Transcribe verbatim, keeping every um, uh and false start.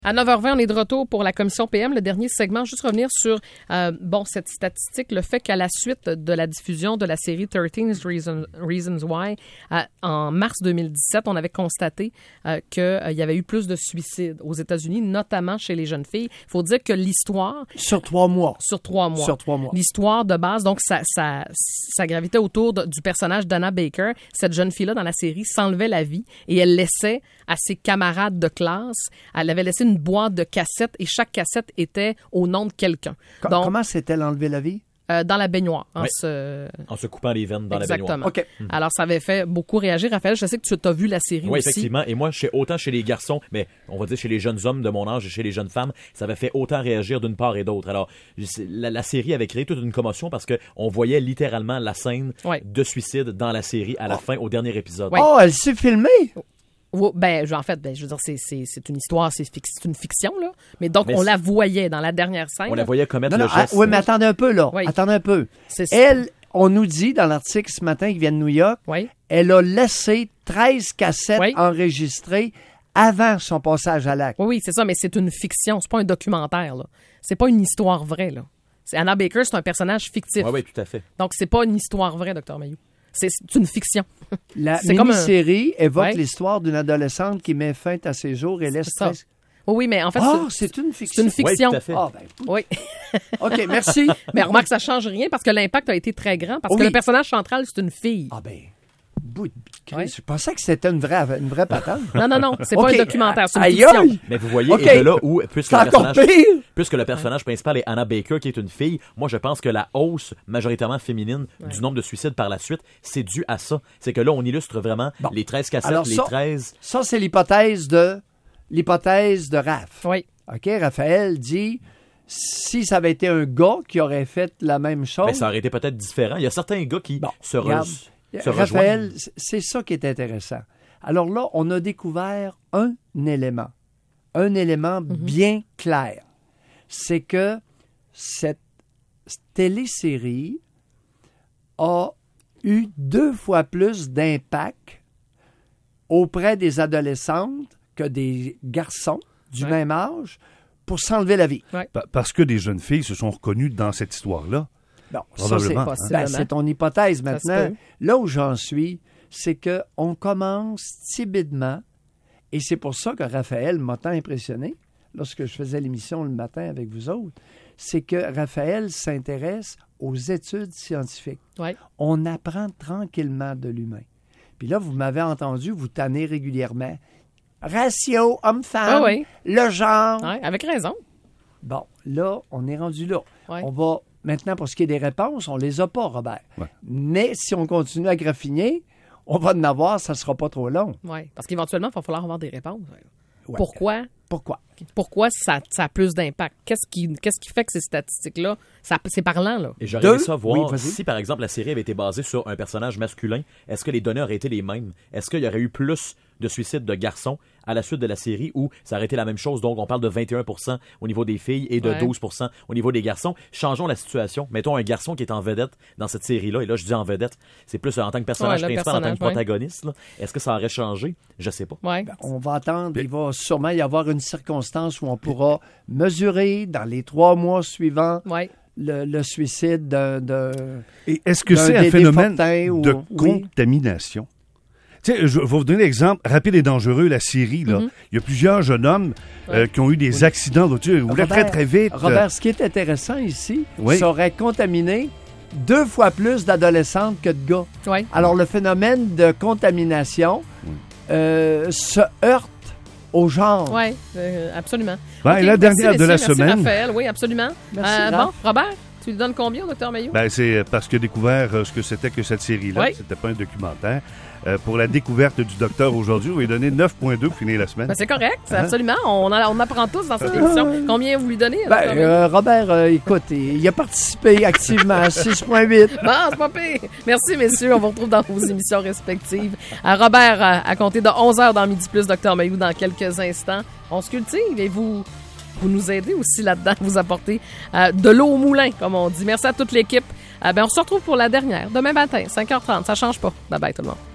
À neuf heures vingt, on est de retour pour la commission P M, le dernier segment. Juste revenir sur euh, bon cette statistique, le fait qu'à la suite de la diffusion de la série thirteen Reasons, Reasons Why, euh, en mars deux mille dix-sept, on avait constaté euh, qu'il euh, y avait eu plus de suicides aux États-Unis, notamment chez les jeunes filles. Il faut dire que l'histoire... Sur trois mois. Sur trois mois. Sur trois mois. L'histoire de base, donc ça, ça, ça gravitait autour de, du personnage d'Anna Baker. Cette jeune fille-là, dans la série, s'enlevait la vie et elle laissait à ses camarades de classe, elle avait laissé une boîte de cassettes et chaque cassette était au nom de quelqu'un. Donc, comment s'est-elle enlevé la vie? Euh, dans la baignoire. En, oui. se... en se coupant les veines dans Exactement. la baignoire. Okay. Alors, ça avait fait beaucoup réagir. Raphaël, je sais que tu as vu la série oui, aussi. Oui, effectivement. Et moi, chez, autant chez les garçons, mais on va dire chez les jeunes hommes de mon âge et chez les jeunes femmes, ça avait fait autant réagir d'une part et d'autre. Alors, la, la série avait créé toute une commotion parce qu'on voyait littéralement la scène oui. de suicide dans la série à la oh. fin, au dernier épisode. Oui. Oh, elle s'est filmée! Oh, ben, en fait, ben, je veux dire, c'est, c'est, c'est une histoire, c'est, c'est une fiction, là. Mais donc, mais on la voyait dans la dernière scène. On la voyait commettre non, le non, geste. Ah, oui, mais attendez un peu, là. Oui. Attendez un peu. C'est elle, on nous dit dans l'article ce matin qui vient de New York, oui. elle a laissé treize cassettes oui. enregistrées avant son passage à l'acte. Oui, oui, c'est ça, mais c'est une fiction, c'est pas un documentaire, là. C'est pas une histoire vraie, là. C'est Anna Baker, c'est un personnage fictif. Oui, oui, tout à fait. Donc, c'est pas une histoire vraie, docteur Mailloux. C'est, c'est une fiction. La c'est mini-série un... évoque ouais. l'histoire d'une adolescente qui met fin à ses jours et laisse... Ça. Oh oui, mais en fait... Oh, c'est, c'est une fiction. C'est une fiction. Oui, tout à fait. Ah, ben... Oui. OK, merci. Mais remarque, ça change rien parce que l'impact a été très grand parce oui. que le personnage central, c'est une fille. Ah ben... Bout de... ouais. Je pensais que c'était une vraie, une vraie patente. Non, non, non, c'est okay. pas un documentaire, c'est une Aïe, fiction. aïe. Mais vous voyez, okay. et de là où, puisque, le personnage, puisque le personnage ouais. principal est Anna Baker, qui est une fille, moi, je pense que la hausse majoritairement féminine ouais. du nombre de suicides par la suite, c'est dû à ça. C'est que là, on illustre vraiment bon. les treize cassettes, alors, les ça, treize... Ça, c'est l'hypothèse de, l'hypothèse de Raph. Oui. OK, Raphaël dit... Si ça avait été un gars qui aurait fait la même chose... Mais ça aurait été peut-être différent. Il y a certains gars qui bon, se rejoignent. Raphaël, c'est ça qui est intéressant. Alors là, on a découvert un élément, un élément mm-hmm. bien clair. C'est que cette télésérie a eu deux fois plus d'impact auprès des adolescentes que des garçons du ouais. même âge pour s'enlever la vie. Ouais. Parce que des jeunes filles se sont reconnues dans cette histoire-là. Non, ça, c'est, hein? ben, c'est ton hypothèse maintenant. Là où j'en suis, c'est qu'on commence timidement, et c'est pour ça que Raphaël m'a tant impressionné lorsque je faisais l'émission le matin avec vous autres, c'est que Raphaël s'intéresse aux études scientifiques. Ouais. On apprend tranquillement de l'humain. Puis là, vous m'avez entendu vous tanner régulièrement. Ratio homme-femme, ah oui. le genre. Ouais, avec raison. Bon, là, on est rendu là. Ouais. On va... Maintenant, pour ce qui est des réponses, on les a pas, Robert. Ouais. Mais si on continue à graffiner, on va en avoir, ça ne sera pas trop long. Oui, parce qu'éventuellement, il va falloir avoir des réponses. Ouais. Pourquoi? Pourquoi? Pourquoi ça, ça a plus d'impact? Qu'est-ce qui, qu'est-ce qui fait que ces statistiques-là, ça, c'est parlant, là? Et j'aurais aimé ça voir oui, si, par exemple, la série avait été basée sur un personnage masculin, est-ce que les données auraient été les mêmes? Est-ce qu'il y aurait eu plus de suicides de garçons à la suite de la série ou ça aurait été la même chose? Donc, on parle de vingt et un pour cent au niveau des filles et de ouais. douze pour cent au niveau des garçons. Changeons la situation. Mettons un garçon qui est en vedette dans cette série-là. Et là, je dis en vedette. C'est plus en tant que personnage ouais, principal, en tant que ouais. protagoniste. Là. Est-ce que ça aurait changé? Je sais pas. Ouais. Ben, on va attendre. Il va sûrement y avoir une circonstance où on pourra mesurer dans les trois mois suivants ouais. le, le suicide d'un, d'un Et est-ce que c'est un phénomène ou... de oui. contamination? Tu sais, je vais vous donner l'exemple. Rapide et dangereux, la Syrie, là. Mm-hmm. Il y a plusieurs jeunes hommes ouais. euh, qui ont eu des oui. accidents de voiture. Ils roulaient très, très vite. Robert, ce qui est intéressant ici, oui. ça aurait contaminé deux fois plus d'adolescentes que de gars. Oui. Alors, le phénomène de contamination oui. euh, se heurte au genre. Oui, euh, absolument. Ben, okay, la dernière merci, de la merci, semaine. Raphaël, oui, absolument. Merci, euh, bon, Robert, tu lui donnes combien au docteur Mailloux? Ben, c'est parce qu'il a découvert euh, ce que c'était que cette série-là. Oui. C'était pas un documentaire. Euh, pour la découverte du docteur aujourd'hui, on lui a donné neuf virgule deux pour finir la semaine. Ben, c'est correct, c'est hein? absolument. On, a, on apprend tous dans cette émission. Combien vous lui donnez? Ben, euh, Robert, euh, écoute, il a participé activement à six virgule huit. Bon, c'est pas pire. Merci, messieurs. On vous retrouve dans vos émissions respectives. À Robert, à, à compter de onze heures dans Midi Plus, docteur Mailloux, dans quelques instants. On se cultive et vous, vous nous aidez aussi là-dedans, vous apporter euh, de l'eau au moulin, comme on dit. Merci à toute l'équipe. Euh, ben, on se retrouve pour la dernière, demain matin, cinq heures trente. Ça change pas. Bye bye tout le monde.